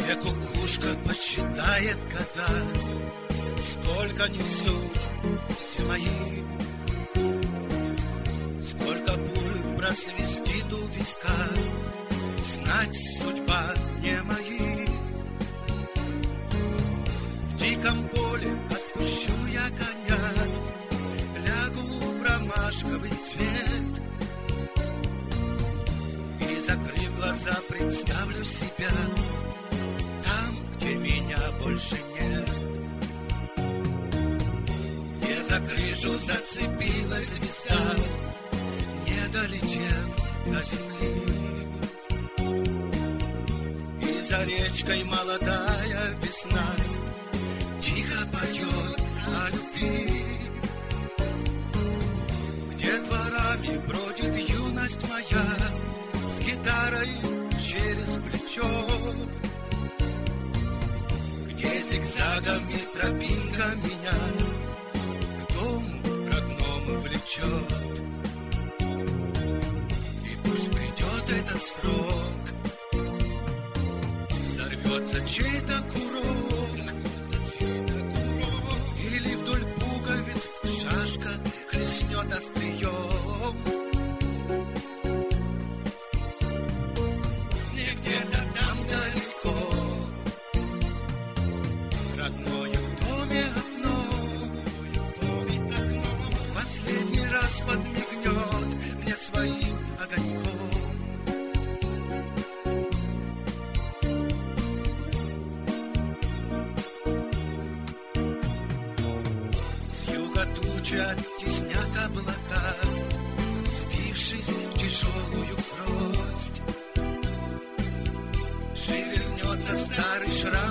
где кукушка подсчитает года, сколько несут все мои, сколько пуль просвистит у виска, знать судьба не мои. В диком поле отпущу я коня, лягу в ромашковый цвет и, закрыв глаза, представлю себя там, где меня больше нет, где за крышу зацепилась звезда, не долетев до земли. И за речкой молодая весна тихо поет о любви, где дворами бродит юность моя с гитарой через плечо, где зигзагами тропинка меня к дому родному влечет. И пусть придет этот срок, взорвется чей-то курок, или вдоль пуговиц шашка хлестнет острием. Не где-то там далеко, родное в доме окно, последний раз подмигнет мне своим огоньком. Оттеснят облака, сбившись в тяжелую гроздь. Шевельнется старый шрам